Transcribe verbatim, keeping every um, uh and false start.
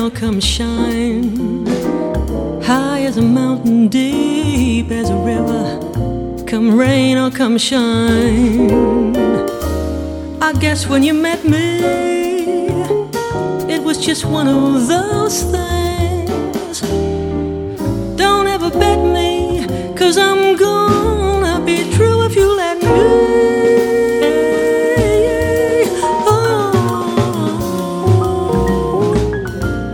or come shine, high as a mountain, deep as a river, come rain or come shine. I guess when you met me, it was just one of those things.